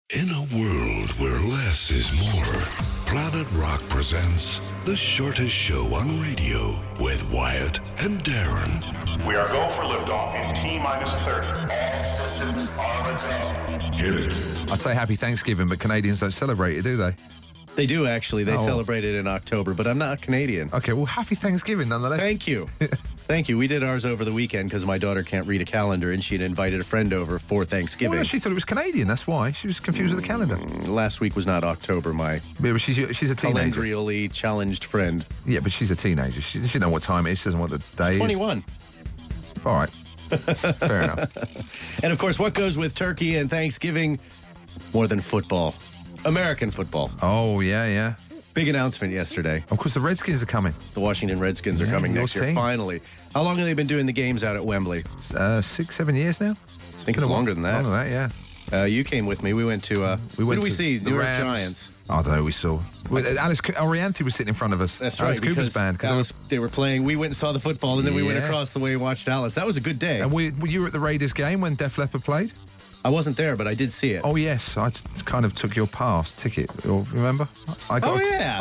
In a world where less is more, Planet Rock presents the shortest show on radio with Wyatt and Darren. We are go for liftoff in T-minus 30. All systems are go. Get it. I'd say happy Thanksgiving, but Canadians don't celebrate it, do they? They do, actually. They celebrate it in October, but I'm not Canadian. Okay, well, happy Thanksgiving nonetheless. Thank you. Thank you. We did ours over the weekend because my daughter can't read a calendar, and she'd invited a friend over for Thanksgiving. Well, no, she thought it was Canadian, that's why. She was confused with the calendar. Last week was not October, my Yeah, but she's a teenager. calendrially challenged friend. Yeah, but she's a teenager. She doesn't know what time it is. She doesn't know what the day is. 21. All right. Fair enough. And, of course, what goes with turkey and Thanksgiving? More than football. American football. Oh, yeah. Big announcement yesterday. Of course, the Redskins are coming. The Washington Redskins are coming your next year, team. finally. How long have they been doing the games out at Wembley? 6, 7 years now? I think it's longer than that. Longer than that, yeah. You came with me. We went to... Who did we see? the New York Rams. Giants. I don't know, we saw. Alice Orianti was sitting in front of us. That's right. Alice Cooper's band. They were playing. We went and saw the football, and then we went Yeah. across the way and watched Alice. That was a good day. And you were at the Raiders game when Def Leppard played? I wasn't there, but I did see it. Oh, yes. I kind of took your pass ticket. Remember? About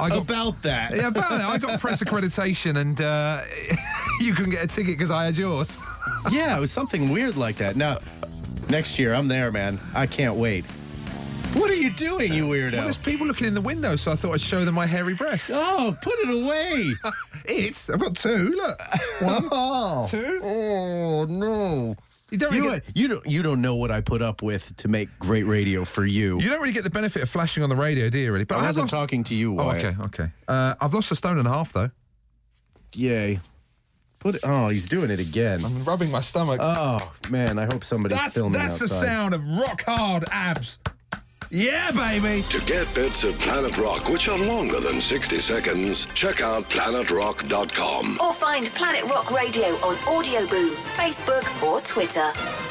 that. Yeah, about that. I got press accreditation, and you couldn't get a ticket because I had yours. Yeah, it was something weird like that. Now, next year, I'm there, man. I can't wait. What are you doing, you weirdo? Well, there's people looking in the window, so I thought I'd show them my hairy breasts. Oh, put it away. I've got two. Look. One, two. Oh, no. You don't don't know what I put up with to make great radio for you. You don't really get the benefit of flashing on the radio, do you, really? But I have wasn't lost... talking to you, Oh, Wyatt. okay. I've lost 1.5 stones, though. Yay. He's doing it again. I'm rubbing my stomach. Oh, man, I hope somebody's filming That's outside. the sound of rock-hard abs. Yeah, baby! To get bits of Planet Rock, which are longer than 60 seconds, check out planetrock.com. Or find Planet Rock Radio on Audio Boom, Facebook or Twitter.